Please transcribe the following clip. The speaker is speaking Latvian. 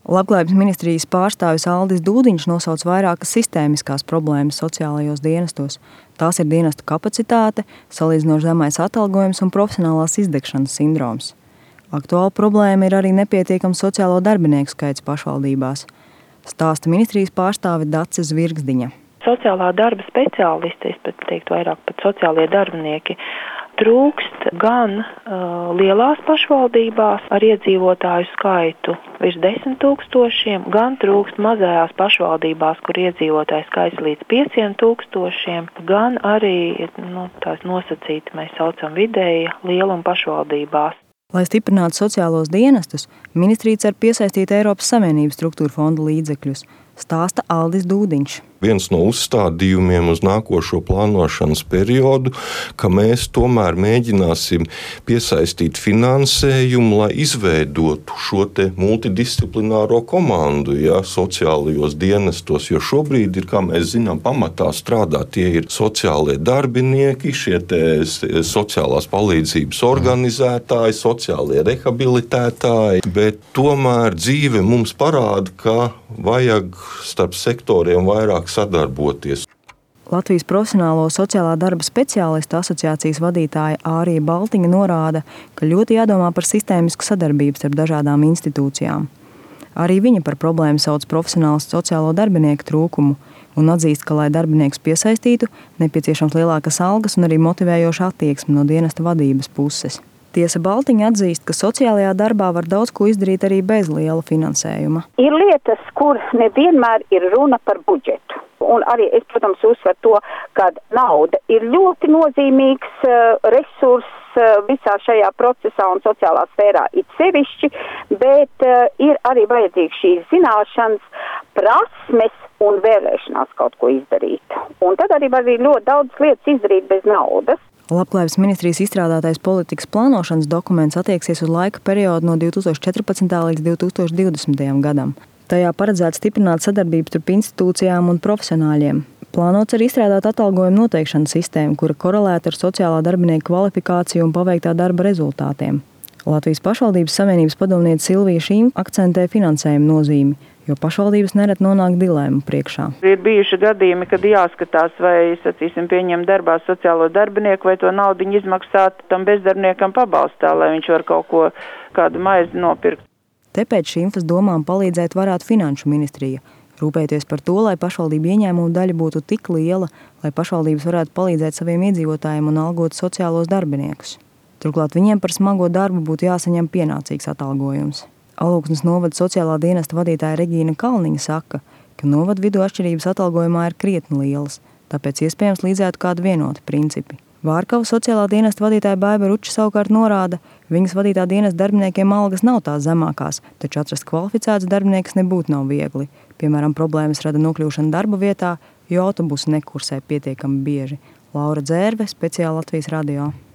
Labklājības ministrijas pārstāvis Aldis Dūdiņš nosauc vairākas sistēmiskās problēmas sociālajos dienestos. Tās ir dienestu kapacitāte, salīdzinoši zemais atalgojums un profesionālās izdegšanas sindroms. Aktuāla problēma ir arī nepietiekams sociālo darbinieku skaits pašvaldībās. Stāsta ministrijas pārstāve Dace Zvirgzdiņa. Sociālā darba speciālisti, es pat teiktu vairāk pat sociālie darbinieki, trūkst gan lielās pašvaldībās ar iedzīvotāju skaitu virs 10 000, gan trūkst mazajās pašvaldībās, kur iedzīvotāju skaits līdz 5 000, gan arī tās nosacīti mēs saucam vidēja lieluma pašvaldībās. Lai stiprinātu sociālos dienestus, ministrija cer piesaistīt Eiropas Savienības struktūra fondu līdzekļus, stāsta Aldis Dūdiņš. Viens no uzstādījumiem uz nākošo plānošanas periodu, ka mēs tomēr mēģināsim piesaistīt finansējumu, lai izveidotu šo te multidisciplināro komandu sociālajos dienestos, jo šobrīd ir, kā mēs zinām, pamatā strādā tie ir sociālie darbinieki, šie te sociālās palīdzības organizētāji, sociālie rehabilitētāji, bet tomēr dzīve mums parāda, ka vajag starp sektoriem vairāk sadarboties. Latvijas Profesionālo sociālā darba speciālistu asociācijas vadītāja Ārija Baltiņa norāda, ka ļoti jādomā par sistēmisku sadarbību starp dažādām institūcijām. Arī viņa par problēmu sauc profesionālu sociālo darbinieku trūkumu un atzīst, ka, lai darbinieks piesaistītu, nepieciešams lielākas algas un arī motivējoša attieksme no dienesta vadības puses. Tiesa Baltiņa atzīst, ka sociālajā darbā var daudz ko izdarīt arī bez liela finansējuma. Ir lietas, kur nevienmēr ir runa par budžetu. Un arī es, protams, uzsveru to, ka nauda ir ļoti nozīmīgs resurss visā šajā procesā un sociālā sfērā it sevišķi, bet ir arī vajadzīgs šīs zināšanas, prasmes un vēlēšanās kaut ko izdarīt. Un tad arī var ļoti daudz lietas izdarīt bez naudas. Labklājības ministrijas izstrādātais politikas plānošanas dokuments attieksies uz laika periodu no 2014. līdz 2020. gadam. Tajā paredzēts stiprināt sadarbību starp institūcijām un profesionāļiem. Plānots arī izstrādāt atalgojumu noteikšanas sistēmu, kura korelēta ar sociālā darbinieka kvalifikāciju un paveiktā darba rezultātiem. Latvijas pašvaldības savienības padomniece Silvija Šīm akcentē finansējumu nozīmi, jo pašvaldības nereti nonāk dilēmu priekšā. Ir bijuši gadījumi, kad jāskatās, vai, pieņem darbā sociālo darbinieku, vai to naudu izmaksāt tam bezdarbniekam pabalstā, lai viņš var kādu maizi nopirkt. Tāpēc Šīmfas domām palīdzēt varētu Finanšu ministrija, rūpēties par to, lai pašvaldību ieņēmumu daļa būtu tik liela, lai pašvaldības varētu palīdzēt saviem iedzīvotājiem un algot sociālos darbiniekus. Turklāt viņiem par smago darbu būtu jāsaņem pienācīgs atalgojums. Alūksnes novada sociālā dienesta vadītāja Regīna Kalniņa saka, ka novada vidu atšķirības atalgojumā ir krietni lielas, tāpēc iespējams līdzētu kādu vienotu principi. Vārkava sociālā dienesta vadītāja Baiba Ruča savukārt norāda, viņas vadītā dienesta darbiniekiem algas nav tās zemākās, taču atrast kvalificētus darbiniekus nebūtu nav viegli. Piemēram, problēmas rada nokļūšana darba vietā, jo autobusi nekursē pietiekami bieži. Laura Dzērve, Speciāli Latvijas radio.